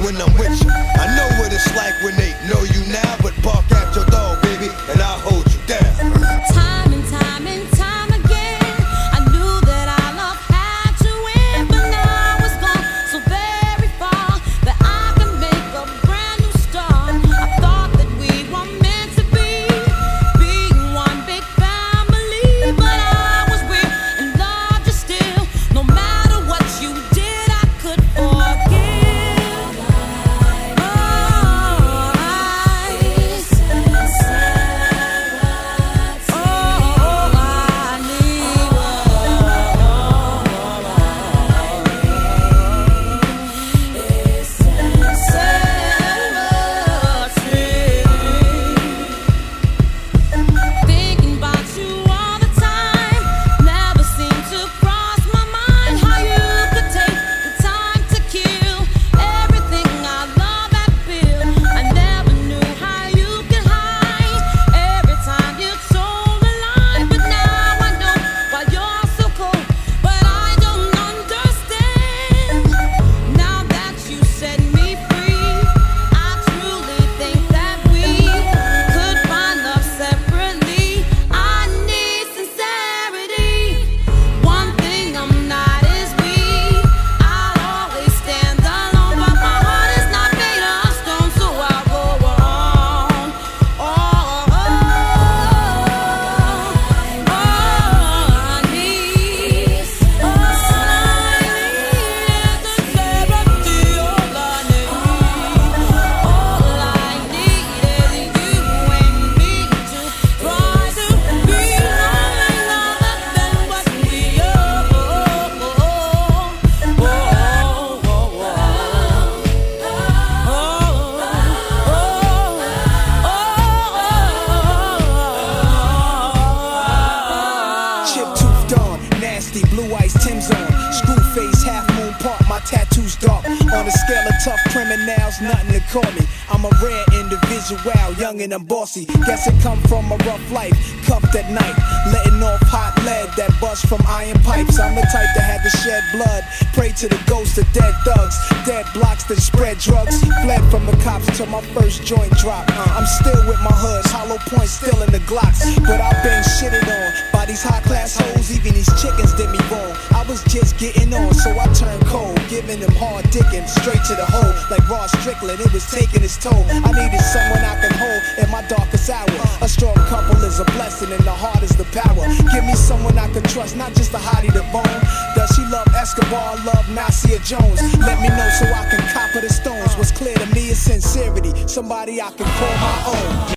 when I'm with you. I know what it's like when they know you now, but bark at your dog, baby, and I'll hold you down. Time and time and time again, I knew that our love had to end, but now it's gone so very far that I can make a brand new start. I thought that we were meant to be, being one big family, but I was weird and loved you still. No matter what you did, I could forgive. Blue ice Tim's on, screw face, half moon park, my tattoos dark. On a scale of tough criminals, nothing to call me. I'm a rare individual, young and I'm bossy. Guess it come from a rough life, cuffed at night, letting off hot lead that bust from iron pipes. I'm the type that had to shed blood, pray to the ghosts of dead thugs, dead blocks that spread drugs. Fled from the cops till my first joint drop. I'm still with my hoods, hollow points still in the Glocks, but I've been shitted on by these high class hoes. Even these chickens did me wrong. I was just getting on, so I turned cold, giving them hard dicking straight to the hole. Like Ross Strickland, it was taking its toll. I needed someone I can hold in my darkest hour. A strong couple is a blessing and the heart is the power. Give me someone I can trust, not just a hottie to bone. Does she love Escobar, love Nasir Jones? Let me know so I can copper the stones. What's clear to me is sincerity, somebody I can call my own.